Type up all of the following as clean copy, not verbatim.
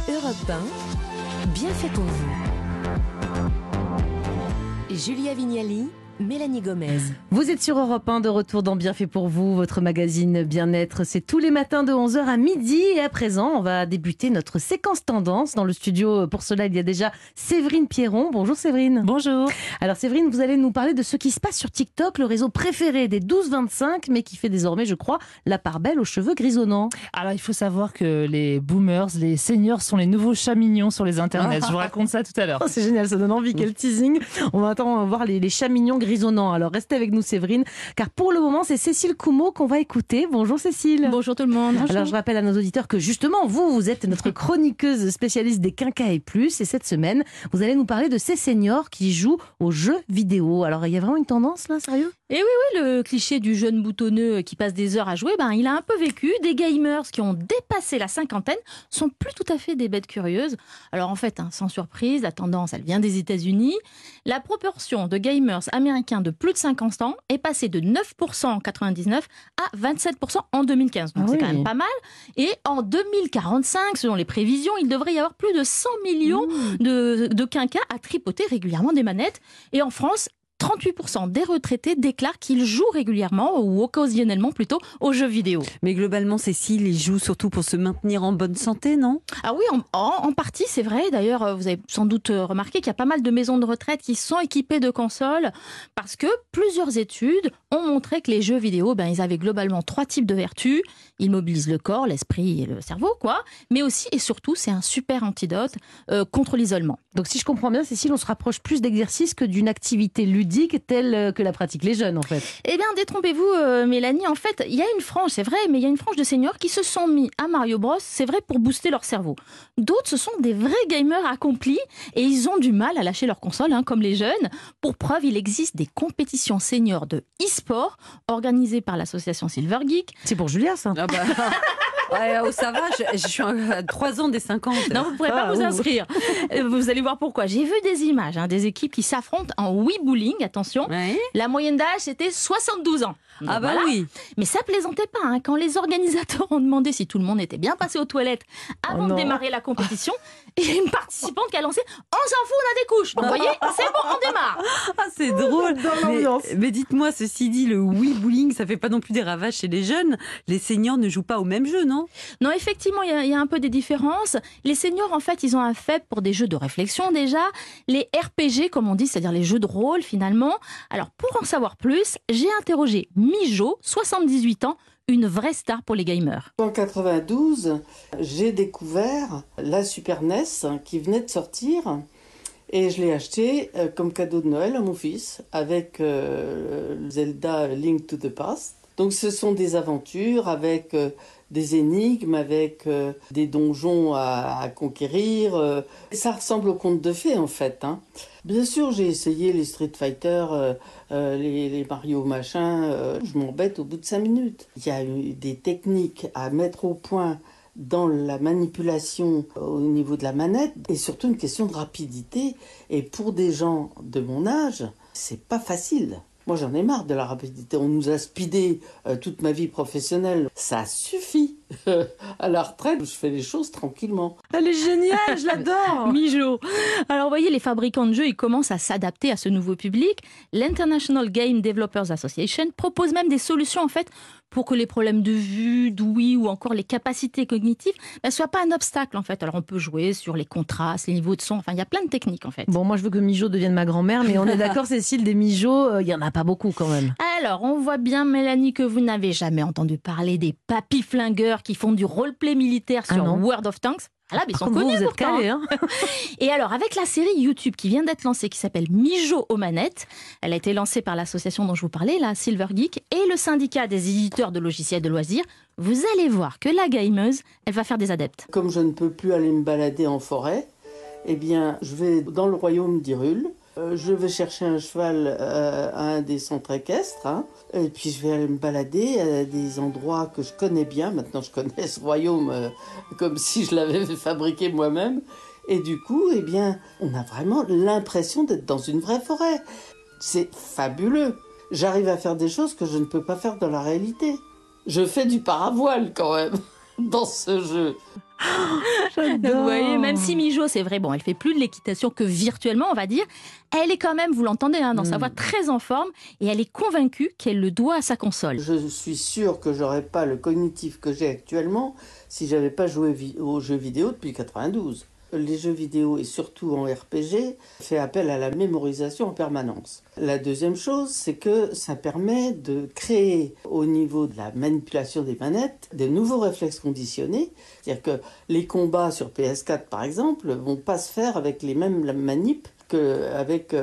Europe 1, bien fait pour vous. Julia Vignali, Mélanie Gomez. Vous êtes sur Europe 1, de retour dans Bien fait pour vous, votre magazine bien-être. C'est tous les matins de 11h à midi. Et à présent, on va débuter notre séquence tendance. Dans le studio, pour cela, il y a déjà Séverine Pierron. Bonjour Séverine. Bonjour. Alors Séverine, vous allez nous parler de ce qui se passe sur TikTok, le réseau préféré des 12-25, mais qui fait désormais, je crois, la part belle aux cheveux grisonnants. Alors, il faut savoir que les boomers, les seniors sont les nouveaux chats mignons sur les internets. Je vous raconte ça tout à l'heure. Oh, c'est génial, ça donne envie. Quel teasing. On va attendre voir les chats mignons grisonnants. Alors restez avec nous Séverine, car pour le moment c'est Cécile Coumeau qu'on va écouter. Bonjour Cécile. Bonjour tout le monde. Bonjour. Alors je rappelle à nos auditeurs que justement vous êtes notre chroniqueuse spécialiste des quinquas et plus, et cette semaine vous allez nous parler de ces seniors qui jouent aux jeux vidéo. Alors il y a vraiment une tendance là, sérieux ? Et oui, le cliché du jeune boutonneux qui passe des heures à jouer, il a un peu vécu. Des gamers qui ont dépassé la cinquantaine sont plus tout à fait des bêtes curieuses. Alors en fait, sans surprise, la tendance, elle vient des États-Unis. La proportion de gamers américains de plus de 50 ans est passée de 9% en 1999 à 27% en 2015. Donc c'est quand même pas mal. Et en 2045, selon les prévisions, il devrait y avoir plus de 100 millions de quinquas à tripoter régulièrement des manettes. Et en France, 38% des retraités déclarent qu'ils jouent régulièrement, ou occasionnellement plutôt, aux jeux vidéo. Mais globalement, Cécile, ils jouent surtout pour se maintenir en bonne santé, non ? Ah oui, en partie, c'est vrai. D'ailleurs, vous avez sans doute remarqué qu'il y a pas mal de maisons de retraite qui sont équipées de consoles, parce que plusieurs études ont montré que les jeux vidéo, ils avaient globalement 3 types de vertus. Ils mobilisent le corps, l'esprit et le cerveau, quoi. Mais aussi et surtout, c'est un super antidote contre l'isolement. Donc si je comprends bien, Cécile, on se rapproche plus d'exercice que d'une activité ludique telle que la pratiquent les jeunes, en fait. Eh bien, détrompez-vous, Mélanie. En fait, il y a une frange, c'est vrai, mais il y a une frange de seniors qui se sont mis à Mario Bros, c'est vrai, pour booster leur cerveau. D'autres, ce sont des vrais gamers accomplis et ils ont du mal à lâcher leur console, comme les jeunes. Pour preuve, il existe des compétitions seniors de e-sport organisées par l'association Silver Geek. C'est pour Julia, ça. Ah bah... Ouais, ça va, je suis à 3 ans des 50. Non, vous ne pourrez pas vous inscrire. Vous allez voir pourquoi. J'ai vu des images des équipes qui s'affrontent en Wii Bowling, attention. Ouais. La moyenne d'âge, c'était 72 ans. Donc, ah bah voilà. Oui. Mais ça plaisantait pas. Quand les organisateurs ont demandé si tout le monde était bien passé aux toilettes avant de démarrer la compétition, il y a une participante qui a lancé « On s'en fout, on a des couches !» Donc, vous voyez, c'est bon, on démarre. Ah, c'est drôle. Mais dites-moi, ceci dit, le Wii Bowling, ça fait pas non plus des ravages chez les jeunes. Les seniors ne jouent pas au même jeu, non ? Non, effectivement, il y a un peu des différences. Les seniors, en fait, ils ont un faible pour des jeux de réflexion déjà. Les RPG, comme on dit, c'est-à-dire les jeux de rôle, finalement. Alors, pour en savoir plus, j'ai interrogé Mijo, 78 ans, une vraie star pour les gamers. En 92, j'ai découvert la Super NES qui venait de sortir. Et je l'ai acheté comme cadeau de Noël à mon fils avec Zelda Link to the Past. Donc ce sont des aventures avec des énigmes, avec des donjons à conquérir. Ça ressemble au conte de fées en fait. Bien sûr, j'ai essayé les Street Fighter, les Mario machin. Je m'embête au bout de 5 minutes. Il y a eu des techniques à mettre au point dans la manipulation au niveau de la manette, et surtout une question de rapidité. Et pour des gens de mon âge, c'est pas facile. Moi, j'en ai marre de la rapidité. On nous a speedé toute ma vie professionnelle. Ça suffit. À la retraite, je fais les choses tranquillement. Elle est géniale, je l'adore. Mijo. Alors, vous voyez, les fabricants de jeux, ils commencent à s'adapter à ce nouveau public. L'International Game Developers Association propose même des solutions, en fait, pour que les problèmes de vue, d'ouïe ou encore les capacités cognitives ne soient pas un obstacle, en fait. Alors, on peut jouer sur les contrastes, les niveaux de son. Enfin, il y a plein de techniques, en fait. Bon, moi, je veux que Mijo devienne ma grand-mère, mais on est d'accord, Cécile, des Mijo, il y en a pas beaucoup, quand même. Alors, on voit bien, Mélanie, que vous n'avez jamais entendu parler des papis flingueurs qui font du roleplay militaire sur World of Tanks. Là, ils sont connus, vous êtes calés, Et alors, avec la série YouTube qui vient d'être lancée, qui s'appelle Mijo aux manettes, elle a été lancée par l'association dont je vous parlais, la Silver Geek, et le syndicat des éditeurs de logiciels de loisirs, vous allez voir que la gameuse, elle va faire des adeptes. Comme je ne peux plus aller me balader en forêt, eh bien, je vais dans le royaume d'Hyrule. Je vais chercher un cheval à un des centres équestres, et puis je vais aller me balader à des endroits que je connais bien. Maintenant, je connais ce royaume comme si je l'avais fabriqué moi-même. Et du coup, eh bien, on a vraiment l'impression d'être dans une vraie forêt. C'est fabuleux. J'arrive à faire des choses que je ne peux pas faire dans la réalité. Je fais du paravoile quand même. dans ce jeu. Donc, vous voyez, même si Mijo, c'est vrai, bon, elle fait plus de l'équitation que virtuellement, on va dire, elle est quand même, vous l'entendez, dans sa voix, très en forme, et elle est convaincue qu'elle le doit à sa console. Je suis sûre que j'aurais pas le cognitif que j'ai actuellement si j'avais pas joué aux jeux vidéo depuis 92. Les jeux vidéo, et surtout en RPG, fait appel à la mémorisation en permanence. La deuxième chose, c'est que ça permet de créer, au niveau de la manipulation des manettes, de nouveaux réflexes conditionnés. C'est-à-dire que les combats sur PS4, par exemple, vont pas se faire avec les mêmes manips qu'avec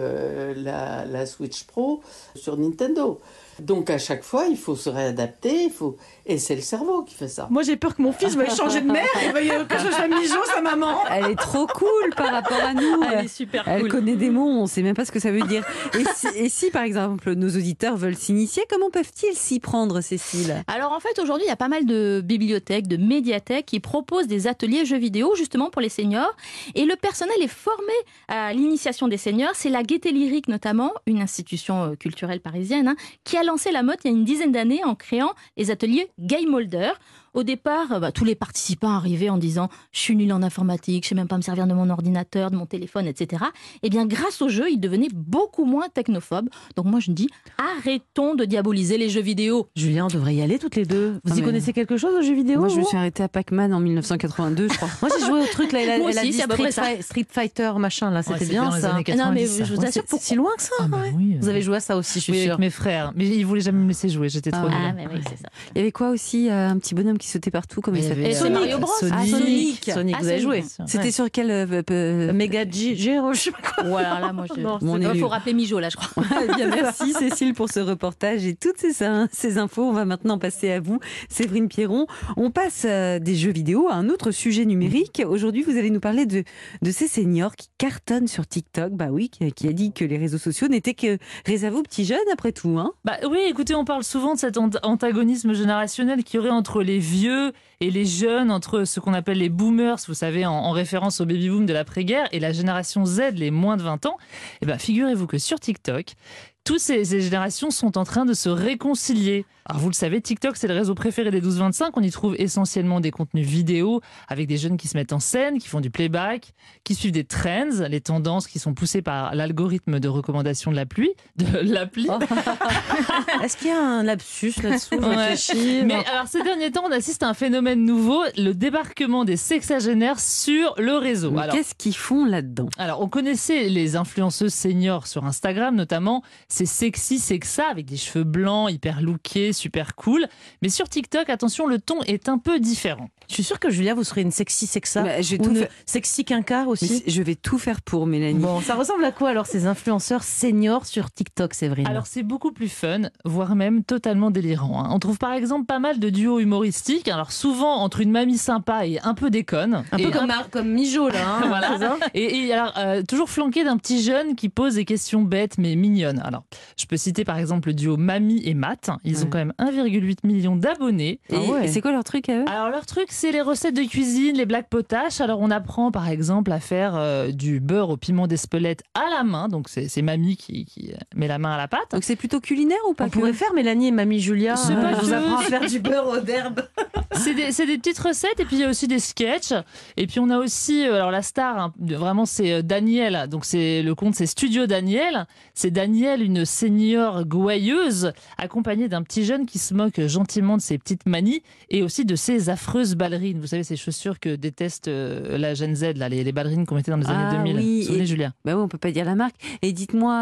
la Switch Pro sur Nintendo. Donc à chaque fois, il faut se réadapter, et c'est le cerveau qui fait ça. Moi, j'ai peur que mon fils veuille changer de mère et veuille que je sois Mijo, sa maman. Elle est trop cool par rapport à nous. Elle est super cool. Elle connaît des mots, on ne sait même pas ce que ça veut dire. Et si, par exemple, nos auditeurs veulent s'initier, comment peuvent-ils s'y prendre, Cécile ? Alors en fait, aujourd'hui, il y a pas mal de bibliothèques, de médiathèques qui proposent des ateliers jeux vidéo justement pour les seniors. Et le personnel est formé à l'initiation des seniors. C'est la Gaîté Lyrique notamment, une institution culturelle parisienne, qui a lancé la mode il y a une dizaine d'années en créant les ateliers Game Holder. Au départ, tous les participants arrivaient en disant « Je suis nul en informatique, je sais même pas me servir de mon ordinateur, de mon téléphone, etc. » Eh bien, grâce au jeu, ils devenaient beaucoup moins technophobes. Donc moi, je me dis, arrêtons de diaboliser les jeux vidéo. Julien, on devrait y aller toutes les deux. Vous y connaissez quelque chose aux jeux vidéo? Moi, je me suis arrêtée à Pac-Man en 1982, je crois. Moi, j'ai joué au truc, là, Moi elle a aussi, dit c'est à peu près ça. Street Fighter, machin, là, c'était Ouais, bien dans les ça. années 90, Non, mais ça. je vous assure, C'est si loin que ça. Ah, bah ouais. oui, Vous avez joué à ça aussi, je suis Oui, sûre. avec mes frères. Mais ils voulaient jamais me laisser jouer, j'étais trop nulle. Ah, mais oui, c'est ça. Il y avait quoi aussi, un petit bonhomme qui sautait partout, comment il Il y s'appelle avait, Sonic. Mario Bros. Sonic, Ah, vous avez joué. C'était sur quel... Mega Giro, je sais pas quoi. Voilà, là, moi, il faut rappeler Mijo, là, je crois. Bien, merci Cécile pour ce reportage et toutes ces infos. On va maintenant passer à vous, Séverine Pierron. On passe des jeux vidéo à un autre sujet numérique. Aujourd'hui, vous allez nous parler de ces seniors qui cartonnent sur TikTok. Bah oui, qui a dit que les réseaux sociaux n'étaient que réservés aux petits jeunes, après tout. Hein. Bah oui, écoutez, on parle souvent de cet antagonisme générationnel qu'il y aurait entre les vieux et les jeunes, entre ce qu'on appelle les boomers, vous savez, en référence au baby-boom de l'après-guerre, et la génération Z, les moins de 20 ans. Et ben, figurez-vous que sur TikTok, toutes ces générations sont en train de se réconcilier. Alors vous le savez, TikTok, c'est le réseau préféré des 12-25. On y trouve essentiellement des contenus vidéo avec des jeunes qui se mettent en scène, qui font du playback, qui suivent des trends, les tendances qui sont poussées par l'algorithme de recommandation de l'appli. Est-ce qu'il y a un lapsus là-dessous? Ouais. Mais alors ces derniers temps, on assiste à un phénomène nouveau, le débarquement des sexagénaires sur le réseau. Mais Alors, qu'est-ce qu'ils font là-dedans? Alors, on connaissait les influenceuses seniors sur Instagram, notamment. C'est sexy, sexa, avec des cheveux blancs, hyper lookés, super cool. Mais sur TikTok, attention, le ton est un peu différent. Je suis sûre que Julia, vous serez une sexy sexa. Bah, je vais ou tout une faire. sexy quinquar aussi. Mais je vais tout faire pour, Mélanie. Bon, ça ressemble à quoi alors ces influenceurs seniors sur TikTok, Séverine? Alors, c'est beaucoup plus fun, voire même totalement délirant. On trouve par exemple pas mal de duos humoristiques. Alors, souvent entre une mamie sympa et un peu déconne. Un peu comme Mijo, là. Hein, voilà. c'est ça. Et alors, toujours flanqué d'un petit jeune qui pose des questions bêtes mais mignonnes. Alors, je peux citer par exemple le duo Mamie et Matt. Ils ont quand même 1,8 million d'abonnés. Et c'est quoi leur truc à eux? Alors, leur truc, c'est les recettes de cuisine, les blagues potaches. Alors, on apprend par exemple à faire du beurre au piment d'Espelette à la main. Donc, c'est Mamie qui met la main à la pâte. Donc c'est plutôt culinaire ou pas? On pourrait faire Mélanie et Mamie Julia. C'est pas je vous que- apprends à faire du beurre d'herbe. C'est des petites recettes et puis il y a aussi des sketchs. Et puis on a aussi, alors la star, hein, vraiment c'est Daniel. Donc le compte c'est Studio Daniel. C'est Daniel, une senior gouailleuse, accompagnée d'un petit jeune qui se moque gentiment de ses petites manies et aussi de ses affreuses ballerines. Vous savez, ces chaussures que déteste la Gen Z, là, les ballerines qui ont été dans les années 2000. Oui, Vous vous souvenez, et- Julia? Bah oui, on peut pas dire la marque. Et dites-moi...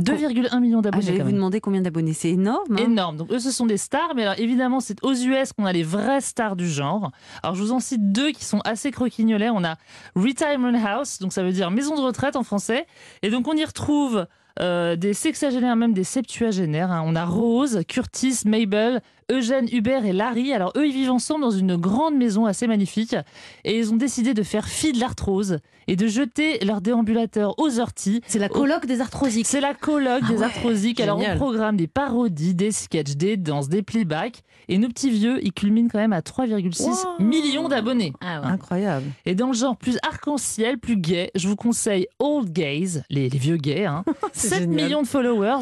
2,1 millions d'abonnés. j'allais quand vous même. demander combien d'abonnés. C'est énorme. Hein. Énorme. Donc eux, ce sont des stars, mais alors évidemment, c'est aux US qu'on a les vraies stars du genre. Alors je vous en cite deux qui sont assez croquignolets. On a Retirement House, donc ça veut dire maison de retraite en français. Et donc on y retrouve des sexagénaires, même des septuagénaires. Hein. On a Rose, Curtis, Mabel, Eugène, Hubert et Larry. Alors eux, ils vivent ensemble dans une grande maison assez magnifique et ils ont décidé de faire fi de l'arthrose et de jeter leur déambulateur aux orties. C'est la coloc des arthrosiques. C'est la coloc des arthrosiques. Alors génial. on programme des parodies, des sketchs, des danses, des playbacks. Et nos petits vieux, ils culminent quand même à 3,6 millions d'abonnés. Ah ouais. Incroyable. Et dans le genre plus arc-en-ciel, plus gay, je vous conseille Old Gays, les vieux gays. Hein. C'est 7 génial. millions de followers.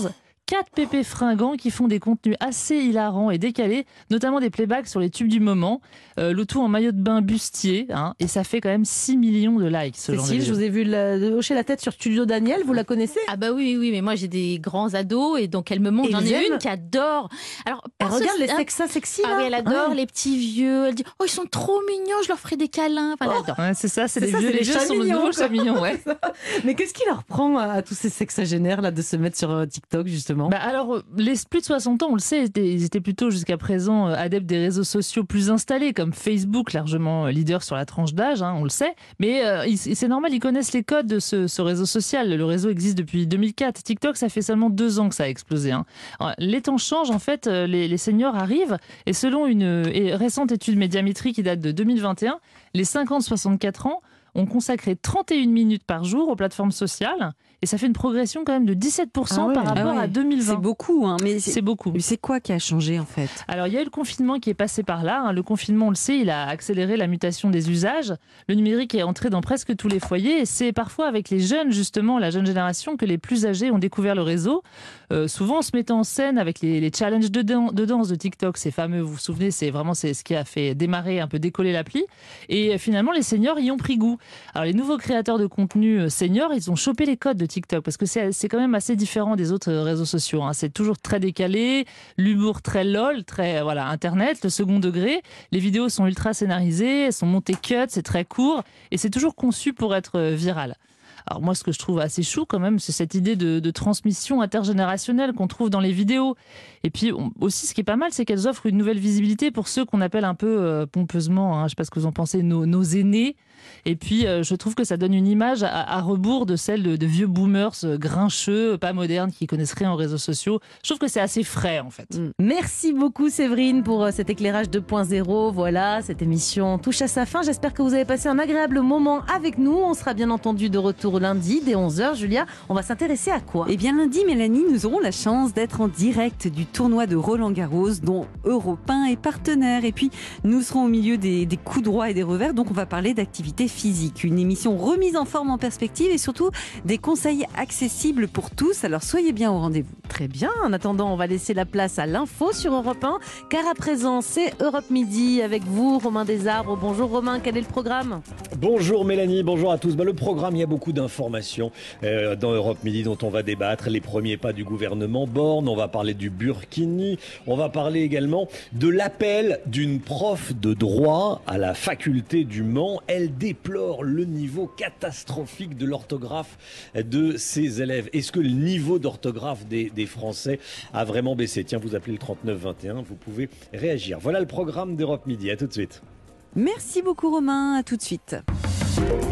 4 pépés fringants qui font des contenus assez hilarants et décalés, notamment des playbacks sur les tubes du moment, le tout en maillot de bain bustier, et ça fait quand même 6 millions de likes. Cécile, je vous ai vu hocher la tête sur Studio Daniel, vous la connaissez? Ah bah oui, mais moi j'ai des grands ados et donc elle me montre, Et j'en ils ai aiment une qui adore. Alors, Elle regarde les sexas sexy là. Ah oui, elle adore les petits vieux. Elle dit oh ils sont trop mignons, je leur ferai des câlins. Enfin, elle adore. Ouais, c'est ça, c'est C'est les ça, vieux, c'est les les vieux chats sont le mignons, nouveau quoi. chat mignon, ouais. Mais qu'est-ce qui leur prend à tous ces sexagénaires là de se mettre sur TikTok justement? Bah alors, les plus de 60 ans, on le sait, ils étaient plutôt jusqu'à présent adeptes des réseaux sociaux plus installés, comme Facebook, largement leader sur la tranche d'âge, on le sait. Mais c'est normal, ils connaissent les codes de ce réseau social. Le réseau existe depuis 2004. TikTok, ça fait seulement 2 ans que ça a explosé. Alors, les temps changent, en fait, les seniors arrivent, et selon une récente étude Médiamétrie qui date de 2021, les 50-64 ans ont consacré 31 minutes par jour aux plateformes sociales, et ça fait une progression quand même de 17% par rapport à 2020. C'est beaucoup, mais c'est beaucoup. Mais c'est quoi qui a changé en fait? Alors, il y a eu le confinement qui est passé par là. Le confinement, on le sait, il a accéléré la mutation des usages. Le numérique est entré dans presque tous les foyers. Et c'est parfois avec les jeunes, justement, la jeune génération, que les plus âgés ont découvert le réseau. Souvent en se mettant en scène avec les challenges de danse de TikTok. Ces fameux, vous vous souvenez, c'est ce qui a fait démarrer, un peu décoller l'appli. Et finalement, les seniors y ont pris goût. Alors, les nouveaux créateurs de contenu seniors, ils ont chopé les codes de TikTok parce que c'est quand même assez différent des autres réseaux sociaux. C'est toujours très décalé, l'humour très lol, très internet, le second degré. Les vidéos sont ultra scénarisées, elles sont montées cut, c'est très court et c'est toujours conçu pour être viral. Alors moi, ce que je trouve assez chou quand même, c'est cette idée de transmission intergénérationnelle qu'on trouve dans les vidéos. Et puis aussi, ce qui est pas mal, c'est qu'elles offrent une nouvelle visibilité pour ceux qu'on appelle un peu pompeusement, je ne sais pas ce que vous en pensez, nos aînés. Et puis, je trouve que ça donne une image à rebours de celle de vieux boomers grincheux, pas modernes, qui connaissent rien aux réseaux sociaux. Je trouve que c'est assez frais, en fait. Merci beaucoup, Séverine, pour cet éclairage 2.0. Voilà, cette émission touche à sa fin. J'espère que vous avez passé un agréable moment avec nous. On sera bien entendu de retour lundi, dès 11h. Julia, on va s'intéresser à quoi? Eh bien, lundi, Mélanie, nous aurons la chance d'être en direct du tournoi de Roland-Garros, dont Europe 1 est partenaire. Et puis, nous serons au milieu des coups droits et des revers. Donc, on va parler d'activité physique. Une émission remise en forme, en perspective et surtout des conseils accessibles pour tous. Alors, soyez bien au rendez-vous. Très bien. En attendant, on va laisser la place à l'info sur Europe 1, car à présent, c'est Europe Midi avec vous, Romain Desarbres. Bonjour Romain, quel est le programme? Bonjour Mélanie, bonjour à tous. Le programme, il y a beaucoup d'informations dans Europe Midi dont on va débattre. Les premiers pas du gouvernement Borne, on va parler du Burkini, on va parler également de l'appel d'une prof de droit à la faculté du Mans. Elle déplore le niveau catastrophique de l'orthographe de ses élèves. Est-ce que le niveau d'orthographe des Français a vraiment baissé? Tiens, vous appelez le 3921, vous pouvez réagir. Voilà le programme d'Europe Midi, à tout de suite. Merci beaucoup Romain, à tout de suite.